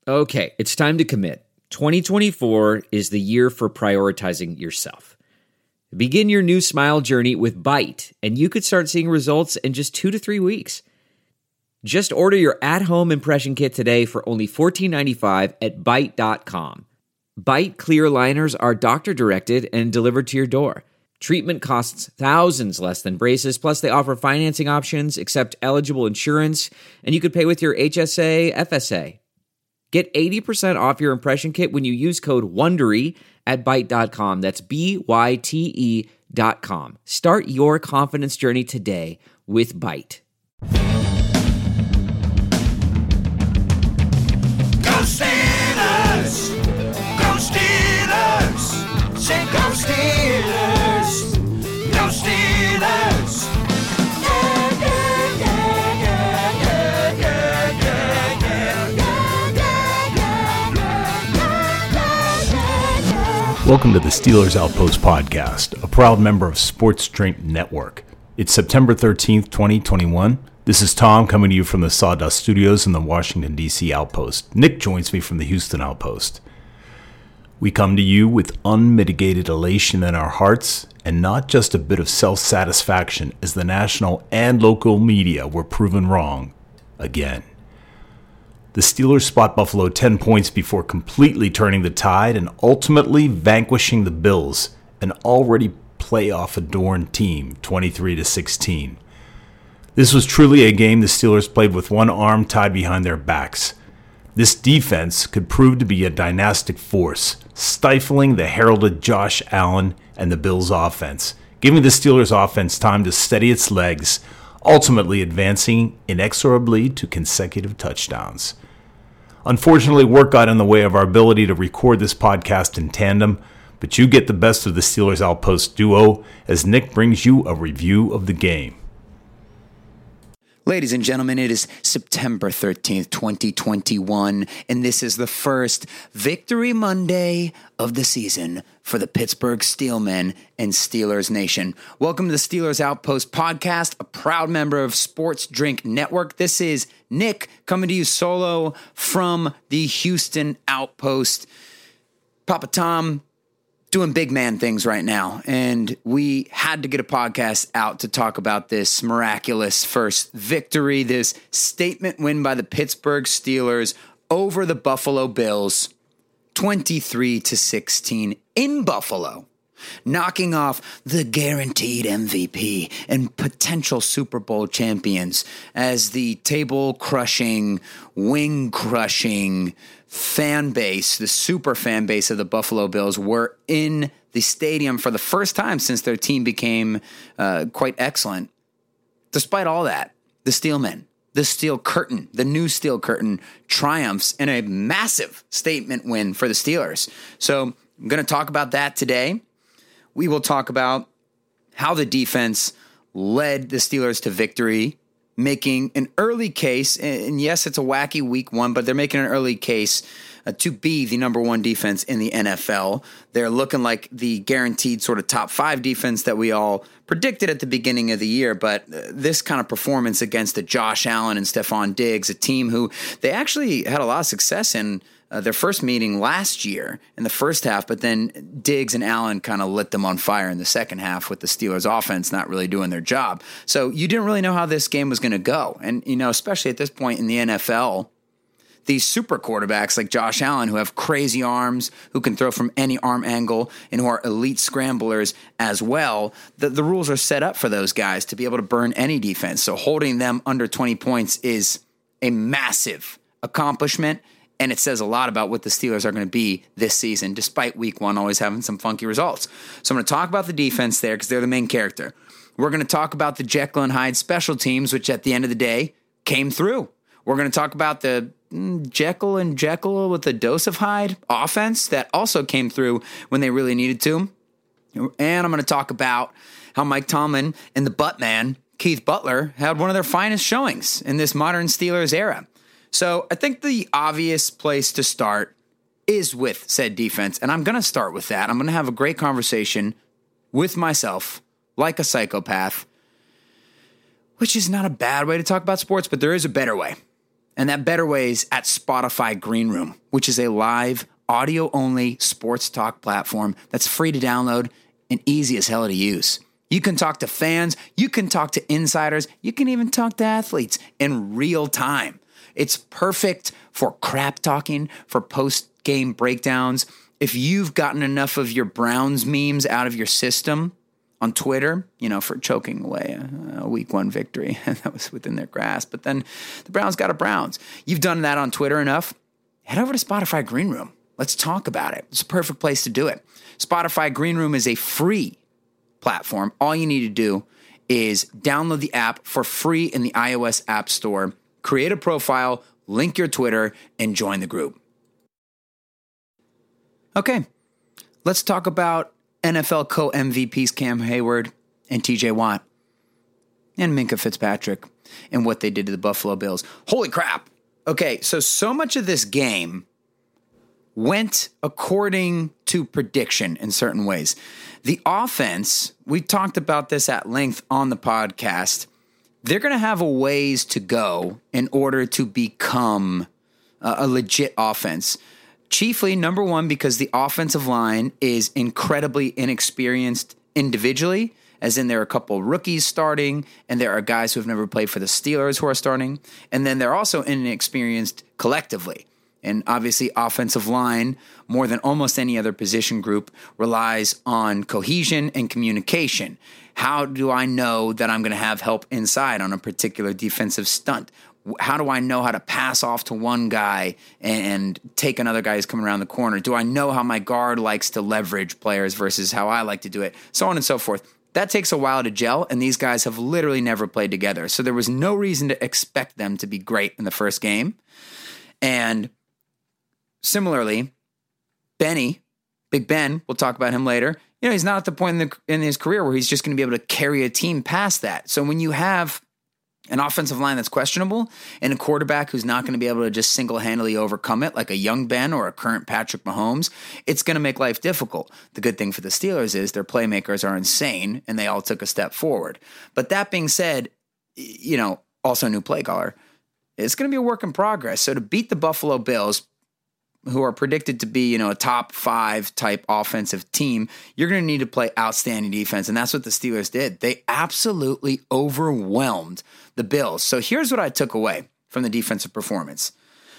Okay, it's time to commit. 2024 is the year for prioritizing yourself. Begin your new smile journey with Byte, and you could start seeing results in just 2 to 3 weeks. Just order your at-home impression kit today for only $14.95 at Byte.com. Byte clear liners are doctor-directed and delivered to your door. Treatment costs thousands less than braces, plus they offer financing options, accept eligible insurance, and you could pay with your HSA, FSA. Get 80% off your impression kit when you use code WONDERY at Byte.com. That's BYTE.com. Start your confidence journey today with Byte. Go Steelers! Go Steelers! Say go Steelers! Go Steelers! Welcome to the Steelers Outpost Podcast, a proud member of Sports Drink Network. It's September 13th, 2021. This is Tom coming to you from the Sawdust Studios in the Washington, D.C. Outpost. Nick joins me from the Houston Outpost. We come to you with unmitigated elation in our hearts and not just a bit of self-satisfaction as the national and local media were proven wrong again. The Steelers spot Buffalo 10 points before completely turning the tide and ultimately vanquishing the Bills, an already playoff-adorned team, 23-16. This was truly a game the Steelers played with one arm tied behind their backs. This defense could prove to be a dynastic force, stifling the heralded Josh Allen and the Bills' offense, giving the Steelers' offense time to steady its legs, ultimately advancing inexorably to consecutive touchdowns. Unfortunately, work got in the way of our ability to record this podcast in tandem, but you get the best of the Steelers Outpost duo as Nick brings you a review of the game. Ladies and gentlemen, it is September 13th, 2021, and this is the first Victory Monday of the season for the Pittsburgh Steelmen and Steelers Nation. Welcome to the Steelers Outpost Podcast, a proud member of Sports Drink Network. This is Nick coming to you solo from the Houston Outpost. Papa Tom doing big man things right now, and we had to get a podcast out to talk about this miraculous first victory, this statement win by the Pittsburgh Steelers over the Buffalo Bills, 23-16 in Buffalo, knocking off the guaranteed MVP and potential Super Bowl champions as the table-crushing, wing-crushing fan base, the super fan base of the Buffalo Bills, were in the stadium for the first time since their team became quite excellent. Despite all that, the Steelmen, the Steel Curtain, the new Steel Curtain triumphs in a massive statement win for the Steelers. So I'm going to talk about that today. We will talk about how the defense led the Steelers to victory, making an early case, and yes, it's a wacky week one, but they're making an early case to be the number one defense in the NFL. They're looking like the guaranteed sort of top 5 defense that we all predicted at the beginning of the year, but this kind of performance against the Josh Allen and Stephon Diggs, a team who they actually had a lot of success in their first meeting last year in the first half, but then Diggs and Allen kind of lit them on fire in the second half with the Steelers offense not really doing their job. So you didn't really know how this game was going to go. And, you know, especially at this point in the NFL, these super quarterbacks like Josh Allen, who have crazy arms, who can throw from any arm angle, and who are elite scramblers as well, the rules are set up for those guys to be able to burn any defense. So holding them under 20 points is a massive accomplishment. And it says a lot about what the Steelers are going to be this season, despite week one always having some funky results. So I'm going to talk about the defense there because they're the main character. We're going to talk about the Jekyll and Hyde special teams, which at the end of the day came through. We're going to talk about the Jekyll and Jekyll with a dose of Hyde offense that also came through when they really needed to. And I'm going to talk about how Mike Tomlin and the Buttman, Keith Butler, had one of their finest showings in this modern Steelers era. So I think the obvious place to start is with said defense, and I'm going to start with that. I'm going to have a great conversation with myself, like a psychopath, which is not a bad way to talk about sports, but there is a better way. And that better way is at Spotify Green Room, which is a live, audio-only sports talk platform that's free to download and easy as hell to use. You can talk to fans, you can talk to insiders, you can even talk to athletes in real time. It's perfect for crap talking, for post-game breakdowns. If you've gotten enough of your Browns memes out of your system on Twitter, for choking away a week 1 victory, that was within their grasp. But then the Browns got a Browns. You've done that on Twitter enough. Head over to Spotify Green Room. Let's talk about it. It's a perfect place to do it. Spotify Green Room is a free platform. All you need to do is download the app for free in the iOS App Store, create a profile, link your Twitter, and join the group. Okay, let's talk about NFL co-MVPs Cam Hayward and TJ Watt and Minkah Fitzpatrick and what they did to the Buffalo Bills. Holy crap. Okay, so much of this game went according to prediction in certain ways. The offense, we talked about this at length on the podcast, they're going to have a ways to go in order to become a legit offense. Chiefly, number one, because the offensive line is incredibly inexperienced individually, as in there are a couple rookies starting, and there are guys who have never played for the Steelers who are starting, and then they're also inexperienced collectively. And obviously, offensive line, more than almost any other position group, relies on cohesion and communication. How do I know that I'm going to have help inside on a particular defensive stunt? How do I know how to pass off to one guy and take another guy who's coming around the corner? Do I know how my guard likes to leverage players versus how I like to do it? So on and so forth. That takes a while to gel, and these guys have literally never played together. So there was no reason to expect them to be great in the first game. And similarly, Benny, Big Ben, we'll talk about him later. He's not at the point in his career where he's just going to be able to carry a team past that. So when you have an offensive line that's questionable and a quarterback who's not going to be able to just single-handedly overcome it like a young Ben or a current Patrick Mahomes, it's going to make life difficult. The good thing for the Steelers is their playmakers are insane and they all took a step forward. But that being said, also a new play caller, it's going to be a work in progress. So to beat the Buffalo Bills, who are predicted to be, a top 5 type offensive team, you're going to need to play outstanding defense. And that's what the Steelers did. They absolutely overwhelmed the Bills. So here's what I took away from the defensive performance.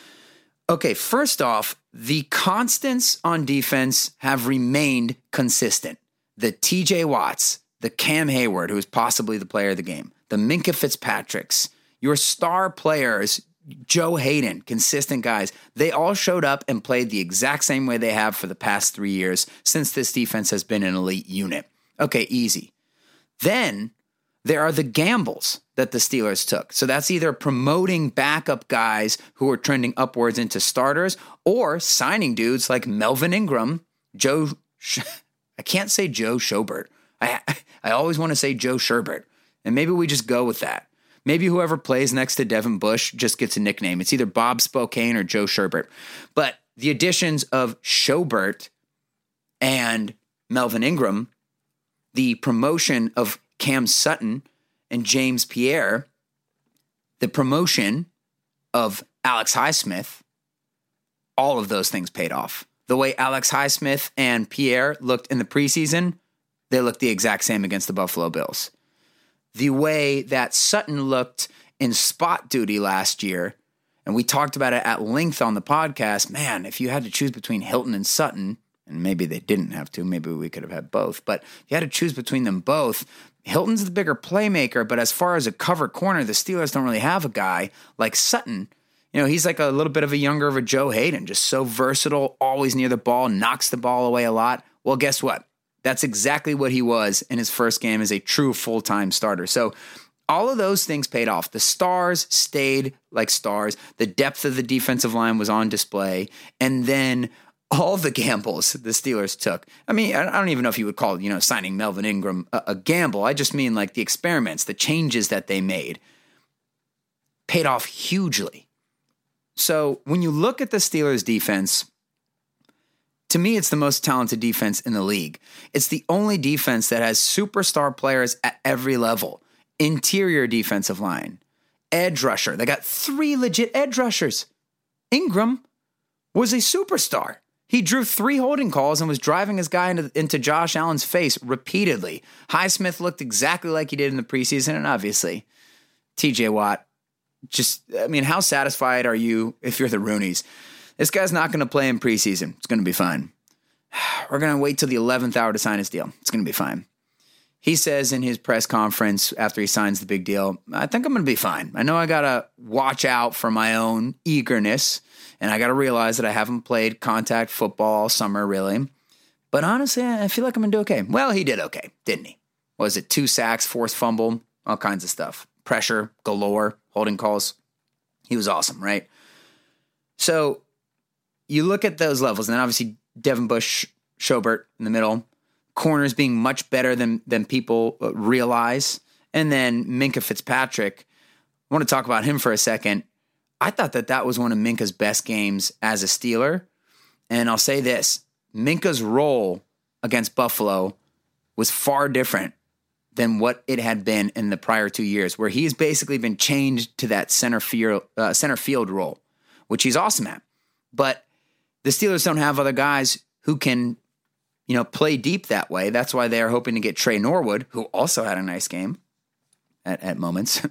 Okay, first off, the constants on defense have remained consistent. The TJ Watts, the Cam Hayward, who is possibly the player of the game, the Minkah Fitzpatricks, your star players, Joe Hayden, consistent guys, they all showed up and played the exact same way they have for the past 3 years since this defense has been an elite unit. Okay, easy. Then there are the gambles that the Steelers took. So that's either promoting backup guys who are trending upwards into starters or signing dudes like Melvin Ingram, I can't say Joe Schobert. I always want to say Joe Sherbert, and maybe we just go with that. Maybe whoever plays next to Devin Bush just gets a nickname. It's either Bob Spokane or Joe Sherbert. But the additions of Schobert and Melvin Ingram, the promotion of Cam Sutton and James Pierre, the promotion of Alex Highsmith, all of those things paid off. The way Alex Highsmith and Pierre looked in the preseason, they looked the exact same against the Buffalo Bills. The way that Sutton looked in spot duty last year, and we talked about it at length on the podcast, man, if you had to choose between Hilton and Sutton, and maybe they didn't have to, maybe we could have had both, but if you had to choose between them both, Hilton's the bigger playmaker, but as far as a cover corner, the Steelers don't really have a guy like Sutton. He's like a little bit of a Joe Hayden, just so versatile, always near the ball, knocks the ball away a lot. Well, guess what? That's exactly what he was in his first game as a true full-time starter. So all of those things paid off. The stars stayed like stars. The depth of the defensive line was on display. And then all the gambles the Steelers took. I mean, I don't even know if you would call, signing Melvin Ingram a gamble. I just mean like the experiments, the changes that they made paid off hugely. So when you look at the Steelers defense, to me, it's the most talented defense in the league. It's the only defense that has superstar players at every level. Interior defensive line, edge rusher. They got 3 legit edge rushers. Ingram was a superstar. He drew 3 holding calls and was driving his guy into Josh Allen's face repeatedly. Highsmith looked exactly like he did in the preseason, and obviously, TJ Watt, how satisfied are you if you're the Roonies? This guy's not going to play in preseason. It's going to be fine. We're going to wait till the 11th hour to sign his deal. It's going to be fine. He says in his press conference after he signs the big deal, I think I'm going to be fine. I know I got to watch out for my own eagerness, and I got to realize that I haven't played contact football all summer, really. But honestly, I feel like I'm going to do okay. Well, he did okay, didn't he? Was it 2 sacks, forced fumble, all kinds of stuff. Pressure, galore, holding calls. He was awesome, right? So you look at those levels, and then obviously Devin Bush, Schobert in the middle, corners being much better than people realize. And then Minkah Fitzpatrick, I want to talk about him for a second. I thought that was one of Minkah's best games as a Steeler. And I'll say this, Minkah's role against Buffalo was far different than what it had been in the prior 2 years, where he's basically been changed to that center field role, which he's awesome at. But the Steelers don't have other guys who can, play deep that way. That's why they are hoping to get Trey Norwood, who also had a nice game at moments,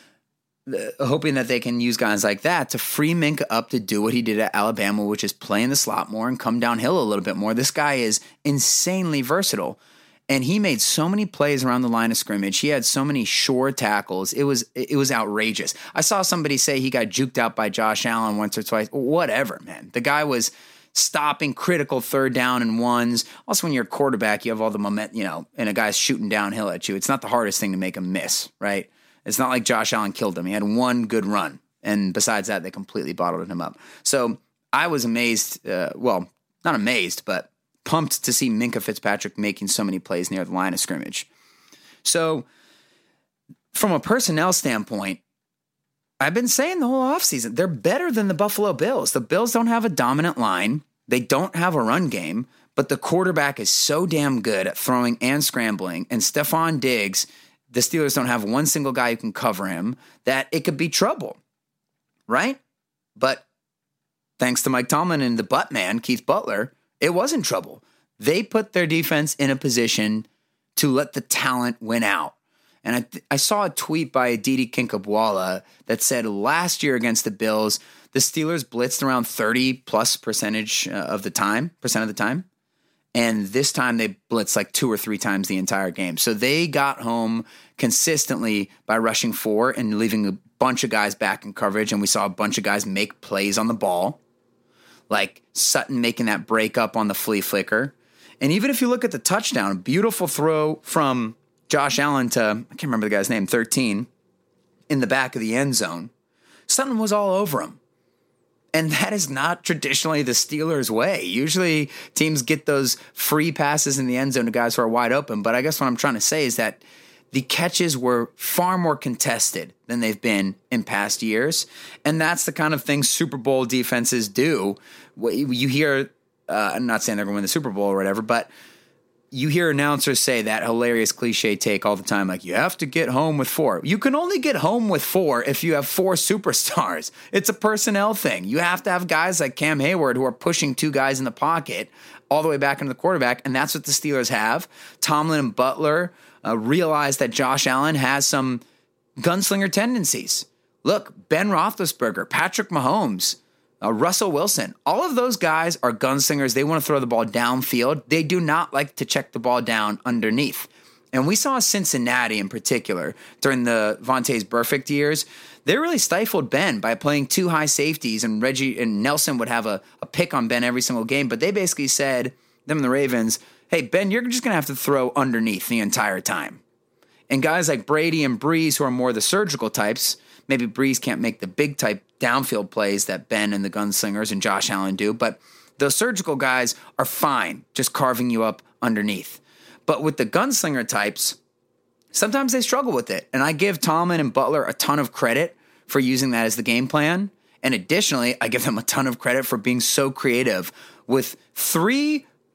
hoping that they can use guys like that to free Minkah up to do what he did at Alabama, which is play in the slot more and come downhill a little bit more. This guy is insanely versatile, and he made so many plays around the line of scrimmage. He had so many sure tackles. It was outrageous. I saw somebody say he got juked out by Josh Allen once or twice. Whatever, man. The guy was stopping critical 3rd down and 1s. Also, when you're a quarterback, you have all the momentum, and a guy's shooting downhill at you. It's not the hardest thing to make him miss, right? It's not like Josh Allen killed him. He had 1 good run, and besides that, they completely bottled him up. So I was amazed, not amazed, but pumped to see Minkah Fitzpatrick making so many plays near the line of scrimmage. So from a personnel standpoint, I've been saying the whole offseason, they're better than the Buffalo Bills. The Bills don't have a dominant line. They don't have a run game, but the quarterback is so damn good at throwing and scrambling. And Stephon Diggs, the Steelers don't have one single guy who can cover him, that it could be trouble, right? But thanks to Mike Tomlin and the butt man, Keith Butler, it wasn't trouble. They put their defense in a position to let the talent win out. And I saw a tweet by Aditi Kinkhabwala that said last year against the Bills, the Steelers blitzed around 30+% of the time. And this time they blitzed like 2 or 3 times the entire game. So they got home consistently by rushing 4 and leaving a bunch of guys back in coverage. And we saw a bunch of guys make plays on the ball, like Sutton making that break up on the flea flicker. And even if you look at the touchdown, a beautiful throw from Josh Allen to, I can't remember the guy's name, 13, in the back of the end zone. Sutton was all over him. And that is not traditionally the Steelers' way. Usually teams get those free passes in the end zone to guys who are wide open. But I guess what I'm trying to say is that the catches were far more contested than they've been in past years. And that's the kind of thing Super Bowl defenses do. You hear, I'm not saying they're going to win the Super Bowl or whatever, but you hear announcers say that hilarious cliche take all the time, like, you have to get home with 4. You can only get home with 4 if you have 4 superstars. It's a personnel thing. You have to have guys like Cam Hayward who are pushing 2 guys in the pocket all the way back into the quarterback, and that's what the Steelers have. Tomlin and Butler realize that Josh Allen has some gunslinger tendencies. Look, Ben Roethlisberger, Patrick Mahomes, Russell Wilson, all of those guys are gunslingers. They want to throw the ball downfield. They do not like to check the ball down underneath. And we saw Cincinnati in particular during the Vontaze Burfict years. They really stifled Ben by playing 2 high safeties, and Reggie and Nelson would have a pick on Ben every single game. But they basically said, them and the Ravens, hey, Ben, you're just going to have to throw underneath the entire time. And guys like Brady and Breeze, who are more the surgical types, maybe Breeze can't make the big type downfield plays that Ben and the gunslingers and Josh Allen do, but those surgical guys are fine just carving you up underneath. But with the gunslinger types, sometimes they struggle with it. And I give Tomlin and Butler a ton of credit for using that as the game plan. And additionally, I give them a ton of credit for being so creative with 3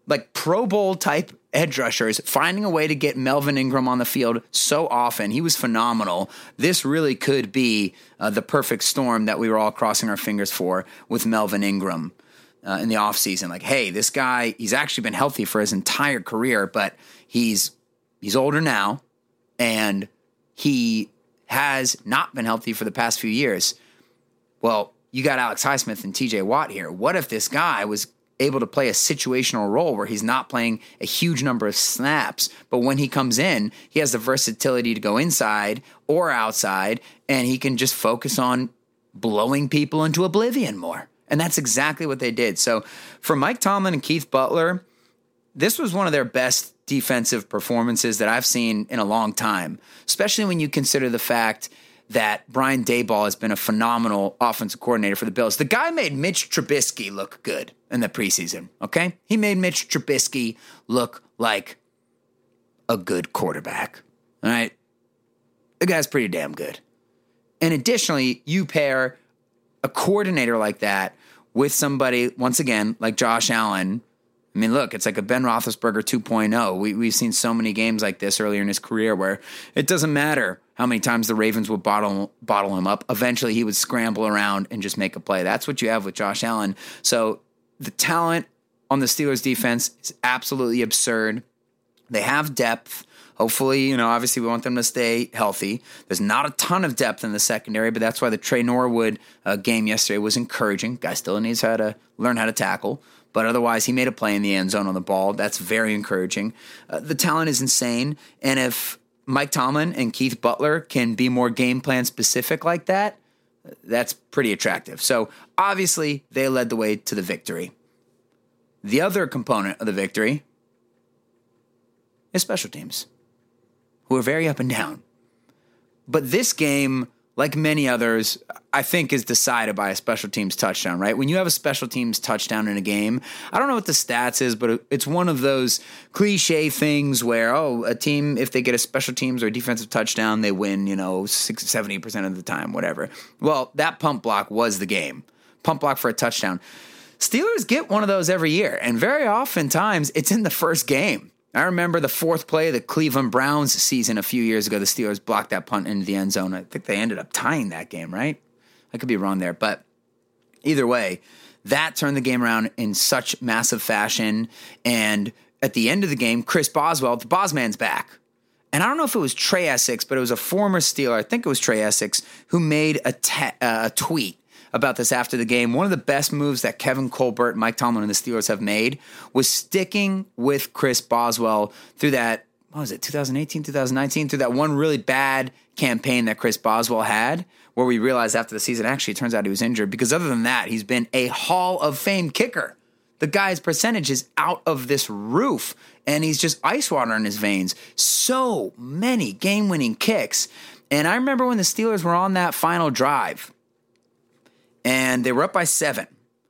like Pro Bowl type edge rushers, finding a way to get Melvin Ingram on the field so often. He was phenomenal. This really could be the perfect storm that we were all crossing our fingers for with Melvin Ingram in the offseason. Like, hey, this guy, he's actually been healthy for his entire career, but he's older now, and he has not been healthy for the past few years. Well, you got Alex Highsmith and TJ Watt here. What if this guy was able to play a situational role where he's not playing a huge number of snaps, but when he comes in, he has the versatility to go inside or outside, and he can just focus on blowing people into oblivion more. And that's exactly what they did. So for Mike Tomlin and Keith Butler, this was one of their best defensive performances that I've seen in a long time, especially when you consider the fact that Brian Daboll has been a phenomenal offensive coordinator for the Bills. The guy made Mitch Trubisky look good in the preseason, okay? He made Mitch Trubisky look like a good quarterback, all right? The guy's pretty damn good. And additionally, you pair a coordinator like that with somebody, once again, like Josh Allen. I mean, look, it's like a Ben Roethlisberger 2.0. We've seen so many games like this earlier in his career where it doesn't matter how many times the Ravens would bottle him up. Eventually, he would scramble around and just make a play. That's what you have with Josh Allen. So the talent on the Steelers defense is absolutely absurd. They have depth. Hopefully, obviously we want them to stay healthy. There's not a ton of depth in the secondary, but that's why the Trey Norwood game yesterday was encouraging. Guy still needs to learn how to tackle. But otherwise, he made a play in the end zone on the ball. That's very encouraging. The talent is insane. And if Mike Tomlin and Keith Butler can be more game plan specific like that, that's pretty attractive. So obviously, they led the way to the victory. The other component of the victory is special teams, who are very up and down. But this game, like many others, I think is decided by a special teams touchdown, right? When you have a special teams touchdown in a game, I don't know what the stats is, but it's one of those cliche things where, a team, if they get a special teams or a defensive touchdown, they win, 70% of the time, whatever. Well, that pump block was the game. Pump block for a touchdown. Steelers get one of those every year, and very oftentimes it's in the first game. I remember the fourth play of the Cleveland Browns season a few years ago. The Steelers blocked that punt into the end zone. I think they ended up tying that game, right? I could be wrong there. But either way, that turned the game around in such massive fashion. And at the end of the game, Chris Boswell, the Bosman's back. And I don't know if it was Trey Essex, but it was a former Steeler, I think it was Trey Essex, who made a tweet about this after the game. One of the best moves that Kevin Colbert and Mike Tomlin and the Steelers have made was sticking with Chris Boswell through that, 2018, 2019, through that one really bad campaign that Chris Boswell had, where we realized after the season, actually, it turns out he was injured. Because other than that, he's been a Hall of Fame kicker. The guy's percentage is out of this roof, and he's just ice water in his veins. So many game-winning kicks. And I remember when the Steelers were on that final drive, and they were up by 7.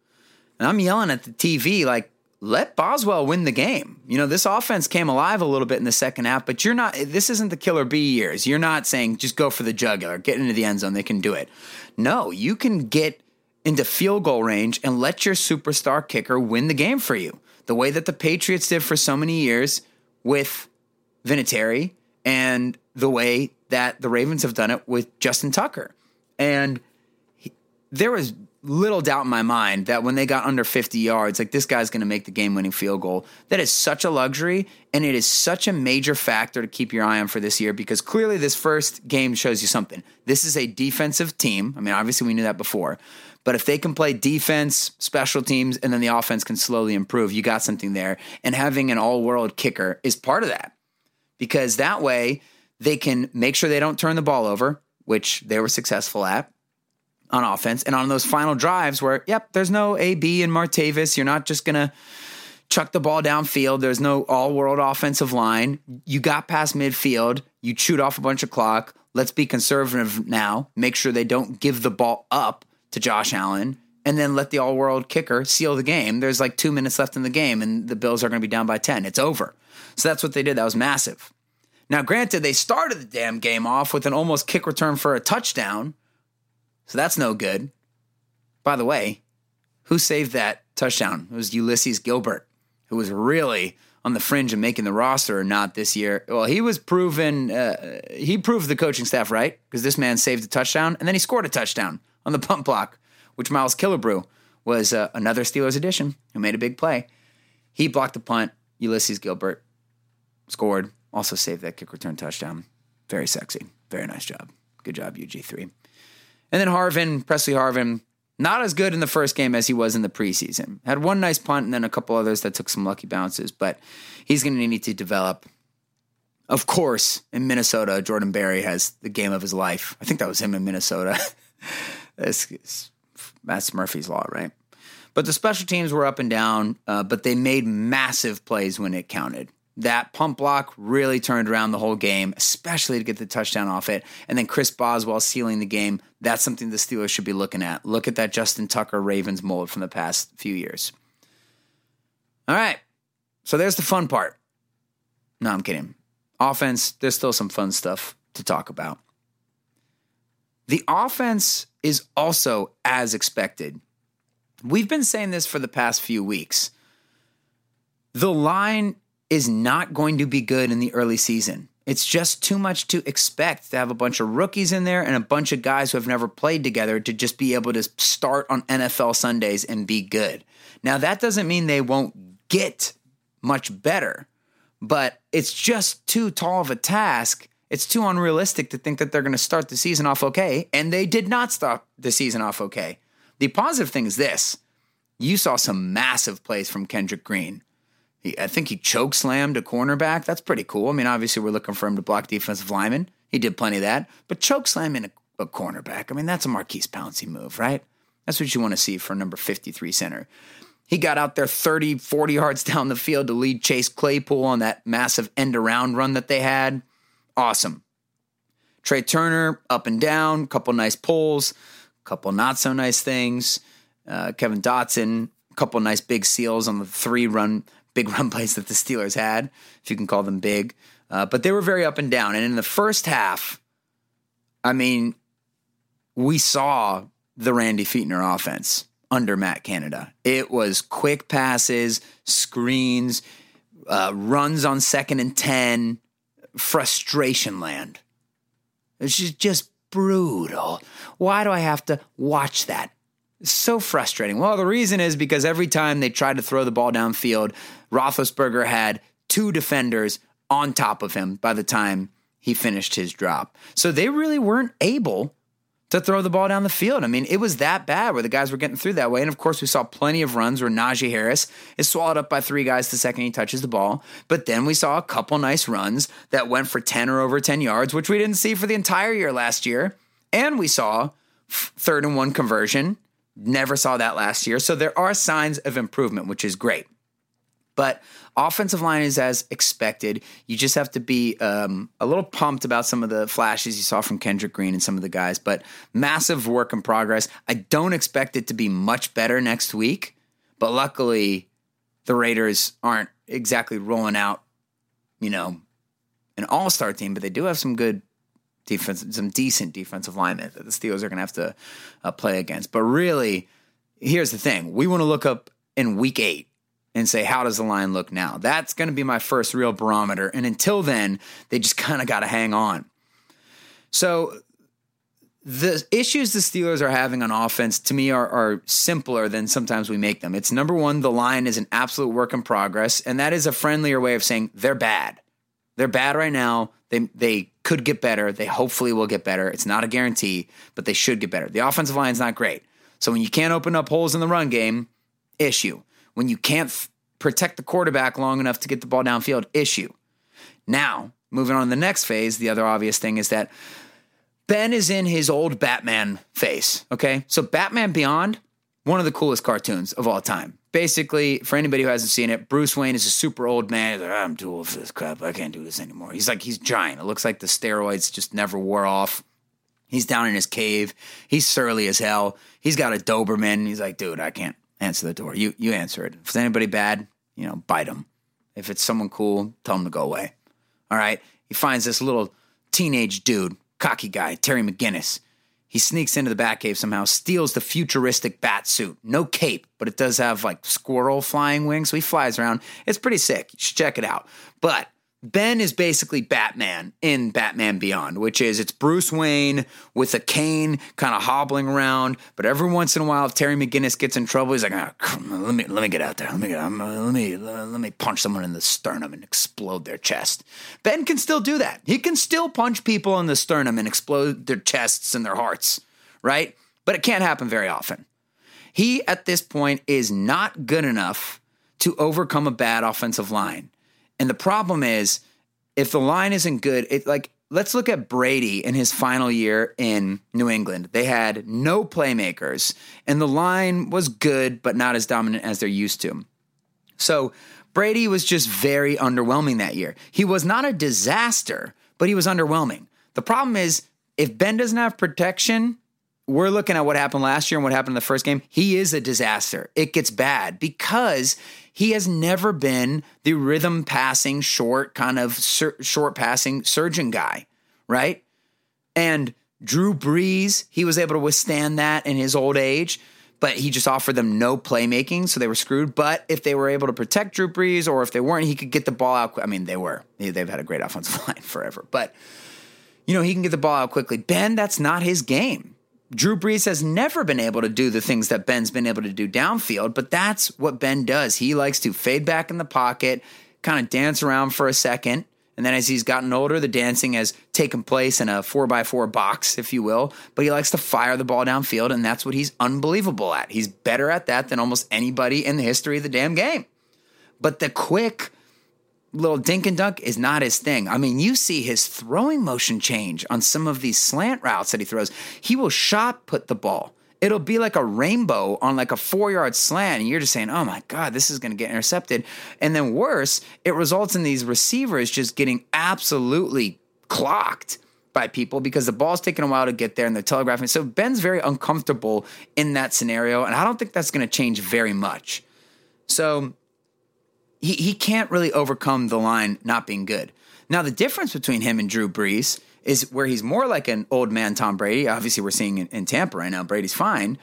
And I'm yelling at the TV, like, let Boswell win the game. This offense came alive a little bit in the second half, but this isn't the Killer B years. You're not saying just go for the jugular, get into the end zone, they can do it. No, you can get into field goal range and let your superstar kicker win the game for you. The way that the Patriots did for so many years with Vinatieri, and the way that the Ravens have done it with Justin Tucker. And there was little doubt in my mind that when they got under 50 yards, like, this guy's going to make the game-winning field goal. That is such a luxury, and it is such a major factor to keep your eye on for this year, because clearly this first game shows you something. This is a defensive team. I mean, obviously we knew that before. But if they can play defense, special teams, and then the offense can slowly improve, you got something there. And having an all-world kicker is part of that, because that way they can make sure they don't turn the ball over, which they were successful at on offense. And on those final drives where, there's no AB and Martavis, you're not just going to chuck the ball downfield. There's no all-world offensive line. You got past midfield. You chewed off a bunch of clock. Let's be conservative now. Make sure they don't give the ball up to Josh Allen, and then let the all-world kicker seal the game. There's like 2 minutes left in the game, and the Bills are going to be down by 10. It's over. So that's what they did. That was massive. Now, granted, they started the damn game off with an almost kick return for a touchdown, so that's no good. By the way, who saved that touchdown? It was Ulysses Gilbert, who was really on the fringe of making the roster or not this year. Well, he was proven, he proved the coaching staff right, because this man saved a touchdown, and then he scored a touchdown on the punt block, which Miles Killebrew was another Steelers addition who made a big play. He blocked the punt. Ulysses Gilbert scored, also saved that kick return touchdown. Very sexy. Very nice job. Good job, UG3. And then Presley Harvin, not as good in the first game as he was in the preseason. Had one nice punt and then a couple others that took some lucky bounces, but he's going to need to develop. Of course, in Minnesota, Jordan Berry has the game of his life. I think that was him in Minnesota. That's Murphy's Law, right? But the special teams were up and down, but they made massive plays when it counted. That pump block really turned around the whole game, especially to get the touchdown off it. And then Chris Boswell sealing the game. That's something the Steelers should be looking at. Look at that Justin Tucker Ravens mold from the past few years. All right. So there's the fun part. No, I'm kidding. Offense, there's still some fun stuff to talk about. The offense is also as expected. We've been saying this for the past few weeks. The line is not going to be good in the early season. It's just too much to expect to have a bunch of rookies in there and a bunch of guys who have never played together to just be able to start on NFL Sundays and be good. Now, that doesn't mean they won't get much better, but it's just too tall of a task. It's too unrealistic to think that they're going to start the season off okay, and they did not start the season off okay. The positive thing is this. You saw some massive plays from Kendrick Green. I think he choke slammed a cornerback. That's pretty cool. I mean, obviously, we're looking for him to block defensive linemen. He did plenty of that. But choke slamming a cornerback, I mean, that's a Marquise Pouncey move, right? That's what you want to see for number 53 center. He got out there 30, 40 yards down the field to lead Chase Claypool on that massive end-around run that they had. Awesome. Trey Turner, up and down, couple nice pulls, couple not-so-nice things. Kevin Dotson, couple nice big seals on the big run plays that the Steelers had, if you can call them big. But they were very up and down. And in the first half, I mean, we saw the Randy Fichtner offense under Matt Canada. It was quick passes, screens, runs on 2nd and 10, frustration land. It's just brutal. Why do I have to watch that? It's so frustrating. Well, the reason is because every time they tried to throw the ball downfield, Roethlisberger had 2 defenders on top of him by the time he finished his drop. So they really weren't able to throw the ball down the field. I mean, it was that bad where the guys were getting through that way. And of course, we saw plenty of runs where Najee Harris is swallowed up by 3 guys the second he touches the ball. But then we saw a couple nice runs that went for 10 or over 10 yards, which we didn't see for the entire year last year. And we saw 3rd and 1 conversion. Never saw that last year. So there are signs of improvement, which is great. But offensive line is as expected. You just have to be a little pumped about some of the flashes you saw from Kendrick Green and some of the guys. But massive work in progress. I don't expect it to be much better next week. But luckily, the Raiders aren't exactly rolling out, an all-star team. But they do have some good defense, some decent defensive linemen that the Steelers are going to have to play against. But really, here's the thing. We want to look up in week 8 and say, how does the line look now? That's going to be my first real barometer. And until then, they just kind of got to hang on. So the issues the Steelers are having on offense, to me, are simpler than sometimes we make them. It's number one, the line is an absolute work in progress. And that is a friendlier way of saying they're bad. They're bad right now. They could get better. They hopefully will get better. It's not a guarantee, but they should get better. The offensive line is not great. So when you can't open up holes in the run game, issue. When you can't protect the quarterback long enough to get the ball downfield, issue. Now, moving on to the next phase, the other obvious thing is that Ben is in his old Batman face, okay? So Batman Beyond, one of the coolest cartoons of all time. Basically, for anybody who hasn't seen it, Bruce Wayne is a super old man. He's like, I'm too old for this crap. I can't do this anymore. He's giant. It looks like the steroids just never wore off. He's down in his cave. He's surly as hell. He's got a Doberman. He's like, dude, I can't answer the door. You answer it. If it's anybody bad, bite him. If it's someone cool, tell him to go away. All right? He finds this little teenage dude, cocky guy, Terry McGinnis. He sneaks into the Batcave somehow, steals the futuristic bat suit. No cape, but it does have like squirrel flying wings, so he flies around. It's pretty sick. You should check it out. But Ben is basically Batman in Batman Beyond, which is it's Bruce Wayne with a cane kind of hobbling around. But every once in a while, if Terry McGinnis gets in trouble, he's like, let me get out there. Let me punch someone in the sternum and explode their chest. Ben can still do that. He can still punch people in the sternum and explode their chests and their hearts, right? But it can't happen very often. He, at this point, is not good enough to overcome a bad offensive line. And the problem is, if the line isn't good, let's look at Brady in his final year in New England. They had no playmakers, and the line was good, but not as dominant as they're used to. So Brady was just very underwhelming that year. He was not a disaster, but he was underwhelming. The problem is, if Ben doesn't have protection, we're looking at what happened last year and what happened in the first game. He is a disaster. It gets bad because he has never been the rhythm passing, short passing surgeon guy, right? And Drew Brees, he was able to withstand that in his old age, but he just offered them no playmaking, so they were screwed. But if they were able to protect Drew Brees, or if they weren't, he could get the ball out. I mean, they've had a great offensive line forever, but he can get the ball out quickly. Ben, that's not his game. Drew Brees has never been able to do the things that Ben's been able to do downfield, but that's what Ben does. He likes to fade back in the pocket, kind of dance around for a second, and then as he's gotten older, the dancing has taken place in a 4x4 box, if you will, but he likes to fire the ball downfield, and that's what he's unbelievable at. He's better at that than almost anybody in the history of the damn game. But the quick little dink and dunk is not his thing. I mean, you see his throwing motion change on some of these slant routes that he throws. He will shot put the ball. It'll be like a rainbow on like a 4-yard slant, and you're just saying, oh my God, this is going to get intercepted. And then worse, it results in these receivers just getting absolutely clocked by people because the ball's taking a while to get there and they're telegraphing. So Ben's very uncomfortable in that scenario, and I don't think that's going to change very much. So he can't really overcome the line not being good. Now, the difference between him and Drew Brees is where he's more like an old man Tom Brady. Obviously, we're seeing in Tampa right now, Brady's fine.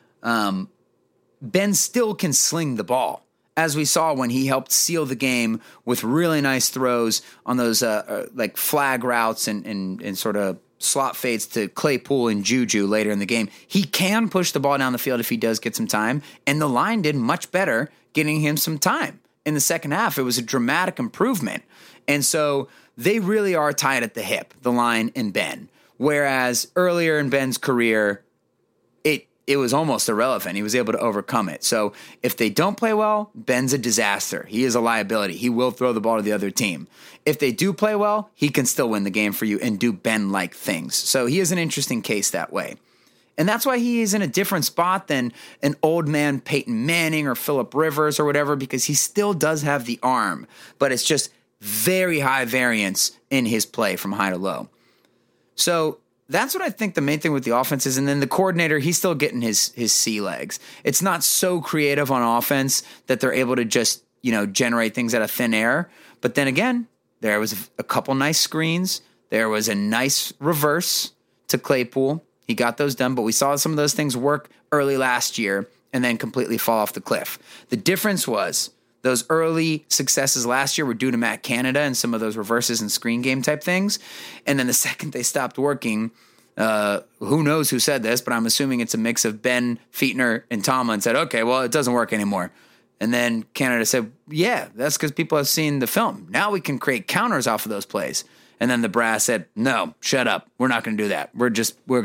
Ben still can sling the ball, as we saw when he helped seal the game with really nice throws on those like flag routes and sort of slot fades to Claypool and Juju later in the game. He can push the ball down the field if he does get some time, and the line did much better getting him some time. In the second half, it was a dramatic improvement. And so they really are tied at the hip, the line and Ben. Whereas earlier in Ben's career, it was almost irrelevant. He was able to overcome it. So if they don't play well, Ben's a disaster. He is a liability. He will throw the ball to the other team. If they do play well, he can still win the game for you and do Ben-like things. So he is an interesting case that way. And that's why he is in a different spot than an old man Peyton Manning or Phillip Rivers or whatever, because he still does have the arm, but it's just very high variance in his play from high to low. So that's what I think the main thing with the offense is. And then the coordinator, he's still getting his sea legs. It's not so creative on offense that they're able to just, generate things out of thin air. But then again, there was a couple nice screens. There was a nice reverse to Claypool. He got those done, but we saw some of those things work early last year and then completely fall off the cliff. The difference was those early successes last year were due to Matt Canada and some of those reverses and screen game type things. And then the second they stopped working, who knows who said this, but I'm assuming it's a mix of Ben, Fichtner, and Tomlin said, okay, well, it doesn't work anymore. And then Canada said, yeah, that's because people have seen the film. Now we can create counters off of those plays. And then the brass said, no, shut up. We're not going to do that. We're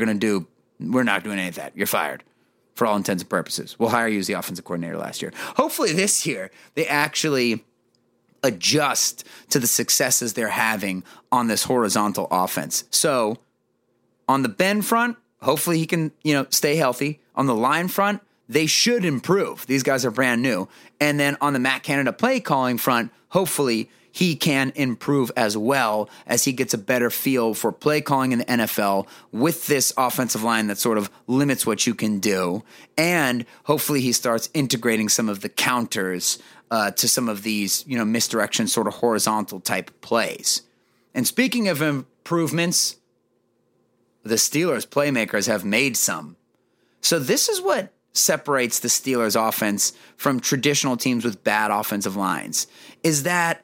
not doing any of that. You're fired for all intents and purposes. We'll hire you as the offensive coordinator last year. Hopefully this year they actually adjust to the successes they're having on this horizontal offense. So on the Ben front, hopefully he can, stay healthy. On the line front, they should improve. These guys are brand new. And then on the Matt Canada play calling front, hopefully he can improve as well as he gets a better feel for play calling in the NFL with this offensive line that sort of limits what you can do. And hopefully he starts integrating some of the counters to some of these, misdirection sort of horizontal type plays. And speaking of improvements, the Steelers' playmakers have made some. So this is what separates the Steelers' offense from traditional teams with bad offensive lines, is that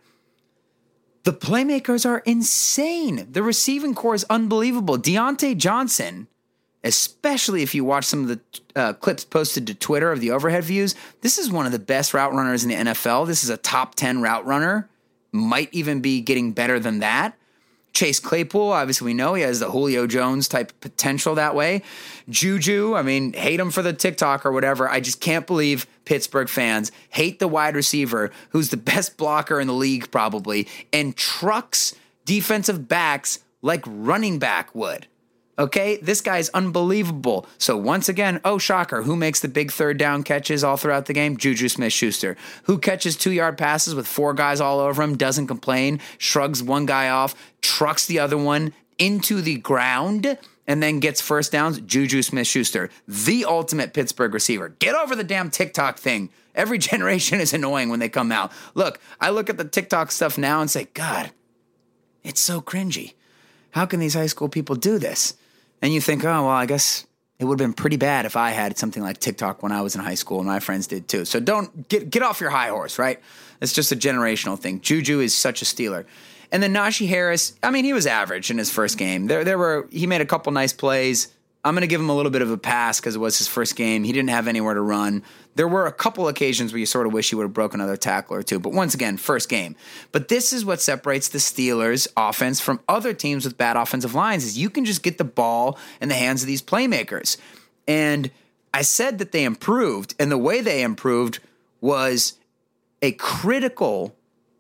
the playmakers are insane. The receiving core is unbelievable. Deontay Johnson, especially if you watch some of the clips posted to Twitter of the overhead views, this is one of the best route runners in the NFL. This is a top 10 route runner. Might even be getting better than that. Chase Claypool, obviously we know he has the Julio Jones type of potential that way. Juju, I mean, hate him for the TikTok or whatever. I just can't believe Pittsburgh fans hate the wide receiver who's the best blocker in the league probably and trucks defensive backs like running back would. Okay, this guy's unbelievable. So once again, oh shocker, who makes the big third down catches all throughout the game? Juju Smith-Schuster. Who catches 2-yard passes with 4 guys all over him, doesn't complain, shrugs one guy off, trucks the other one into the ground, and then gets first downs? Juju Smith-Schuster, the ultimate Pittsburgh receiver. Get over the damn TikTok thing. Every generation is annoying when they come out. Look, I look at the TikTok stuff now and say, God, it's so cringy. How can these high school people do this? And you think, oh, well, I guess it would have been pretty bad if I had something like TikTok when I was in high school, and my friends did too. So don't get off your high horse, right? It's just a generational thing. Juju is such a Steeler. And then Najee Harris, I mean, he was average in his first game. He made a couple nice plays. I'm going to give him a little bit of a pass because it was his first game. He didn't have anywhere to run. There were a couple occasions where you sort of wish he would have broken another tackle or two. But once again, first game. But this is what separates the Steelers' offense from other teams with bad offensive lines, is you can just get the ball in the hands of these playmakers. And I said that they improved, and the way they improved was a critical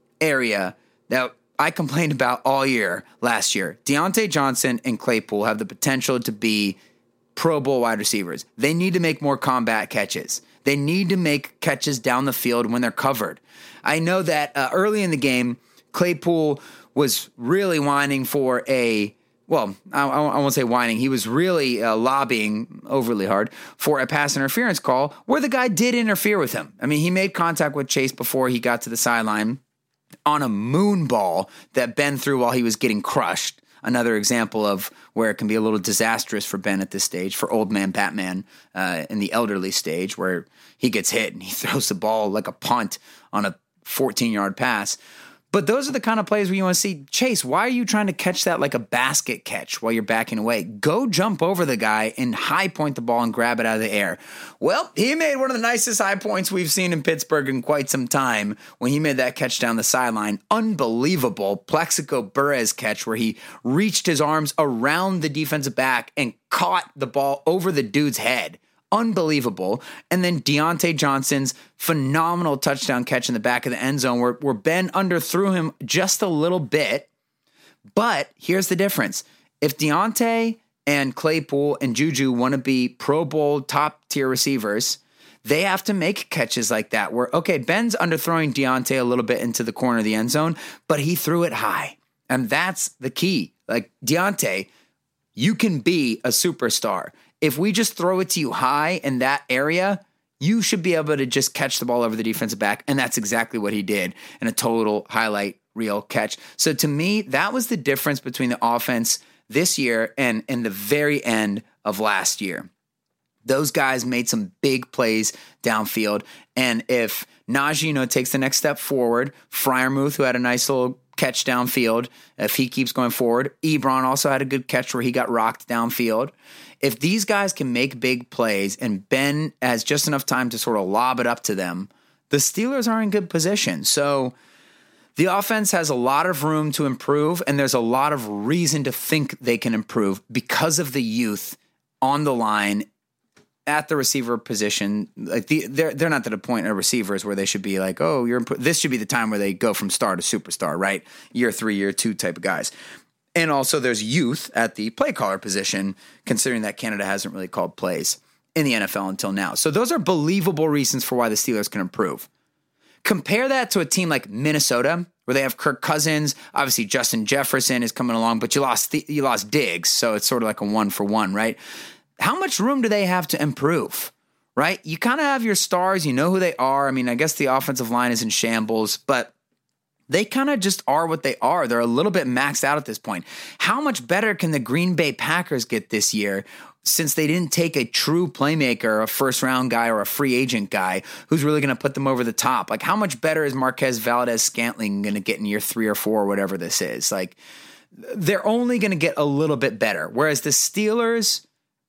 area that I complained about all year last year. Deontay Johnson and Claypool have the potential to be Pro Bowl wide receivers. They need to make more combat catches. They need to make catches down the field when they're covered. I know that early in the game, Claypool was really whining for I won't say whining. He was really lobbying overly hard for a pass interference call where the guy did interfere with him. I mean, he made contact with Chase before he got to the sideline on a moon ball that Ben threw while he was getting crushed. Another example of where it can be a little disastrous for Ben at this stage, for old man Batman in the elderly stage where he gets hit and he throws the ball like a punt on a 14-yard pass. But those are the kind of plays where you want to see, Chase, why are you trying to catch that like a basket catch while you're backing away? Go jump over the guy and high point the ball and grab it out of the air. Well, he made one of the nicest high points we've seen in Pittsburgh in quite some time when he made that catch down the sideline. Unbelievable Plexico Burress catch where he reached his arms around the defensive back and caught the ball over the dude's head. Unbelievable. And then Deontay Johnson's phenomenal touchdown catch in the back of the end zone where Ben underthrew him just a little bit. But here's the difference. If Deontay and Claypool and Juju want to be Pro Bowl top tier receivers, they have to make catches like that where, okay, Ben's underthrowing Deontay a little bit into the corner of the end zone, but he threw it high. And that's the key. Like, Deontay, you can be a superstar. If we just throw it to you high in that area, you should be able to just catch the ball over the defensive back. And that's exactly what he did in a total highlight reel catch. So to me, that was the difference between the offense this year and the very end of last year. Those guys made some big plays downfield. And if Najee, takes the next step forward, Freiermuth, who had a nice little catch downfield, if he keeps going forward, Ebron also had a good catch where he got rocked downfield. If these guys can make big plays and Ben has just enough time to sort of lob it up to them, the Steelers are in good position. So the offense has a lot of room to improve, and there's a lot of reason to think they can improve because of the youth on the line at the receiver position. Like they're not at the point of receivers where they should be like, oh, this should be the time where they go from star to superstar, right? Year 3, year 2 type of guys. And also there's youth at the play caller position, considering that Canada hasn't really called plays in the NFL until now. So those are believable reasons for why the Steelers can improve. Compare that to a team like Minnesota, where they have Kirk Cousins. Obviously, Justin Jefferson is coming along, but you lost Diggs, so it's sort of like a 1-for-1, right? How much room do they have to improve, right? You kind of have your stars. You know who they are. I mean, I guess the offensive line is in shambles, but they kind of just are what they are. They're a little bit maxed out at this point. How much better can the Green Bay Packers get this year since they didn't take a true playmaker, a first-round guy or a free agent guy who's really going to put them over the top? Like, how much better is Marquez Valdes-Scantling going to get in year 3 or 4 or whatever this is? Like, they're only going to get a little bit better, whereas the Steelers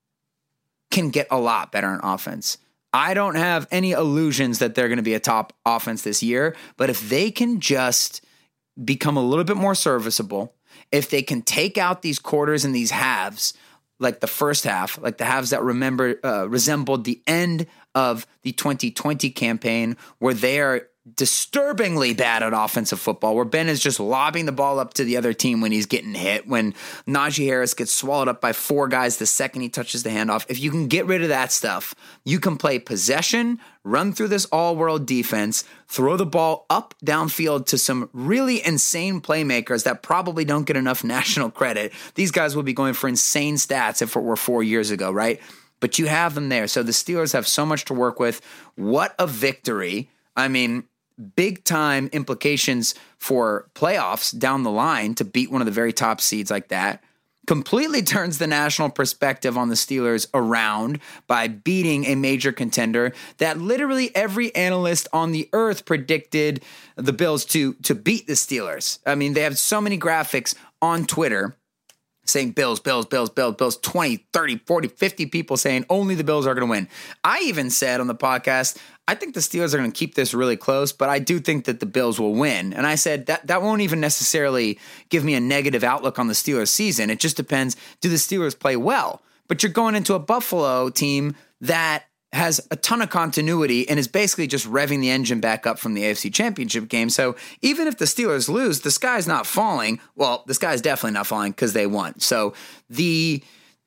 can get a lot better on offense. I don't have any illusions that they're going to be a top offense this year, but if they can just become a little bit more serviceable, if they can take out these quarters and these halves, like the first half, like the halves that resembled the end of the 2020 campaign, where they are disturbingly bad at offensive football, where Ben is just lobbing the ball up to the other team when he's getting hit, when Najee Harris gets swallowed up by 4 guys the second he touches the handoff. If you can get rid of that stuff, you can play possession, run through this all-world defense, throw the ball up downfield to some really insane playmakers that probably don't get enough national credit. These guys will be going for insane stats if it were 4 years ago, right? But you have them there. So the Steelers have so much to work with. What a victory. I mean, big time implications for playoffs down the line to beat one of the very top seeds like that. Completely turns the national perspective on the Steelers around by beating a major contender that literally every analyst on the earth predicted the Bills to beat the Steelers. I mean, they have so many graphics on Twitter saying Bills, 20, 30, 40, 50 people saying only the Bills are going to win. I even said on the podcast, I think the Steelers are going to keep this really close, but I do think that the Bills will win. And I said that won't even necessarily give me a negative outlook on the Steelers season. It just depends, do the Steelers play well? But you're going into a Buffalo team that has a ton of continuity and is basically just revving the engine back up from the AFC Championship game. So even if the Steelers lose, the sky's not falling. Well, the sky's definitely not falling because they won. So the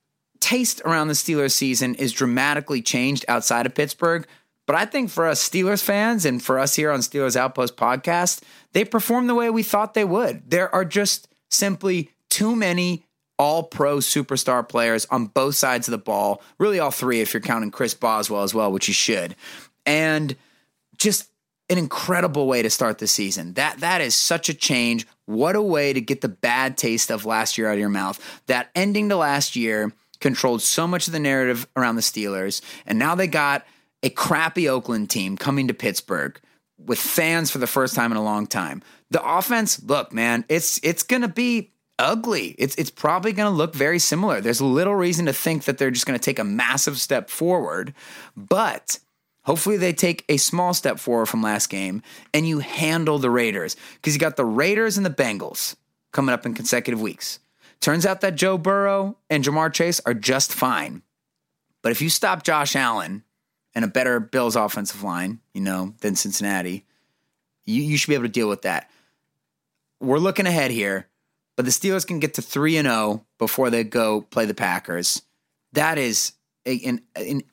taste around the Steelers season is dramatically changed outside of Pittsburgh. But I think for us Steelers fans and for us here on Steelers Outpost podcast, they performed the way we thought they would. There are just simply too many all-pro superstar players on both sides of the ball, really all 3 if you're counting Chris Boswell as well, which you should. And just an incredible way to start the season. That is such a change. What a way to get the bad taste of last year out of your mouth. That ending to last year controlled so much of the narrative around the Steelers, and now they got a crappy Oakland team coming to Pittsburgh with fans for the first time in a long time. The offense, look, man, it's going to be ugly. It's probably going to look very similar. There's little reason to think that they're just going to take a massive step forward, but hopefully they take a small step forward from last game and you handle the Raiders, because you got the Raiders and the Bengals coming up in consecutive weeks. Turns out that Joe Burrow and Jamar Chase are just fine. But if you stop Josh Allen and a better Bills offensive line, than Cincinnati, you should be able to deal with that. We're looking ahead here, but the Steelers can get to 3-0 before they go play the Packers. That is an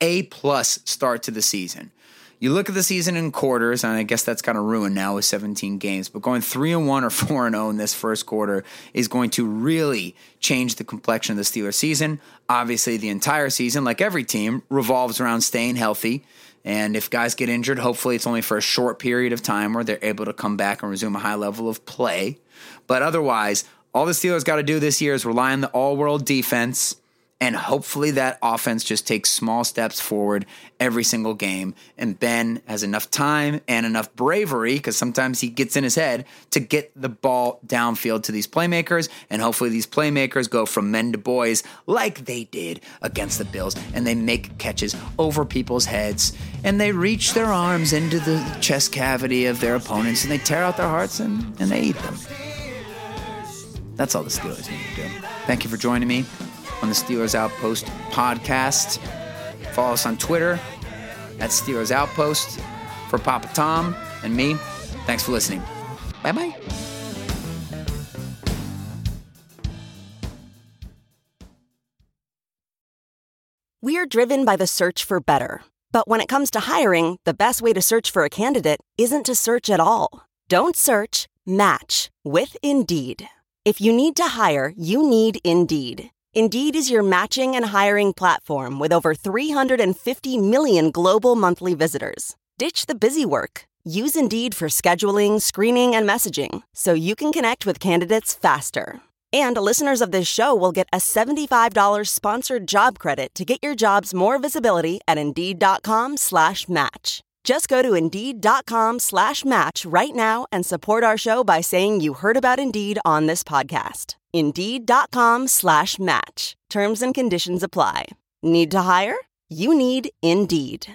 A-plus start to the season. You look at the season in quarters, and I guess that's kind of ruined now with 17 games, but going 3-1 or 4-0 in this first quarter is going to really change the complexion of the Steelers season. Obviously, the entire season, like every team, revolves around staying healthy. And if guys get injured, hopefully it's only for a short period of time where they're able to come back and resume a high level of play. But otherwise, all the Steelers got to do this year is rely on the all-world defense, and hopefully that offense just takes small steps forward every single game. And Ben has enough time and enough bravery, because sometimes he gets in his head, to get the ball downfield to these playmakers. And hopefully these playmakers go from men to boys like they did against the Bills. And they make catches over people's heads. And they reach their arms into the chest cavity of their opponents. And they tear out their hearts and they eat them. That's all the Steelers need to do. Thank you for joining me on the Steelers Outpost podcast. Follow us on Twitter at Steelers Outpost. For Papa Tom and me, thanks for listening. Bye-bye. We are driven by the search for better. But when it comes to hiring, the best way to search for a candidate isn't to search at all. Don't search, match with Indeed. If you need to hire, you need Indeed. Indeed is your matching and hiring platform with over 350 million global monthly visitors. Ditch the busy work. Use Indeed for scheduling, screening, and messaging so you can connect with candidates faster. And listeners of this show will get a $75 sponsored job credit to get your jobs more visibility at Indeed.com/match. Just go to Indeed.com/match right now and support our show by saying you heard about Indeed on this podcast. Indeed.com/match. Terms and conditions apply. Need to hire? You need Indeed.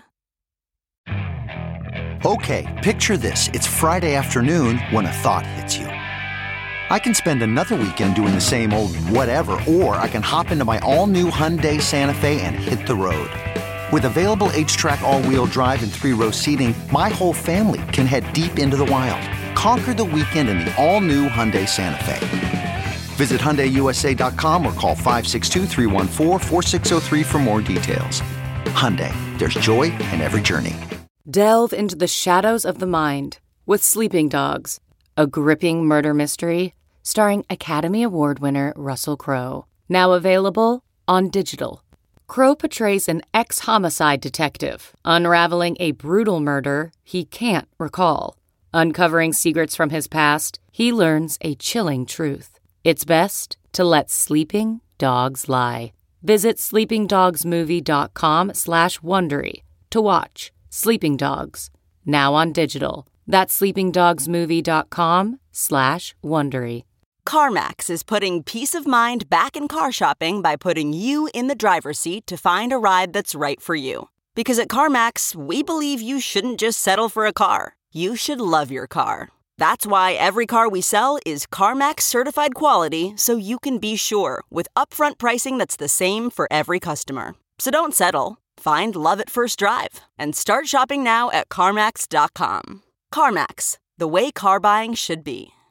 Okay, picture this. It's Friday afternoon when a thought hits you. I can spend another weekend doing the same old whatever, or I can hop into my all-new Hyundai Santa Fe and hit the road. With available H-Track all-wheel drive and 3-row seating, my whole family can head deep into the wild. Conquer the weekend in the all-new Hyundai Santa Fe. Visit HyundaiUSA.com or call 562-314-4603 for more details. Hyundai, there's joy in every journey. Delve into the shadows of the mind with Sleeping Dogs, a gripping murder mystery starring Academy Award winner Russell Crowe. Now available on digital. Crowe portrays an ex-homicide detective unraveling a brutal murder he can't recall. Uncovering secrets from his past, he learns a chilling truth. It's best to let sleeping dogs lie. Visit sleepingdogsmovie.com/Wondery to watch Sleeping Dogs, now on digital. That's sleepingdogsmovie.com/Wondery. CarMax is putting peace of mind back in car shopping by putting you in the driver's seat to find a ride that's right for you. Because at CarMax, we believe you shouldn't just settle for a car. You should love your car. That's why every car we sell is CarMax certified quality, so you can be sure with upfront pricing that's the same for every customer. So don't settle. Find love at first drive and start shopping now at CarMax.com. CarMax, the way car buying should be.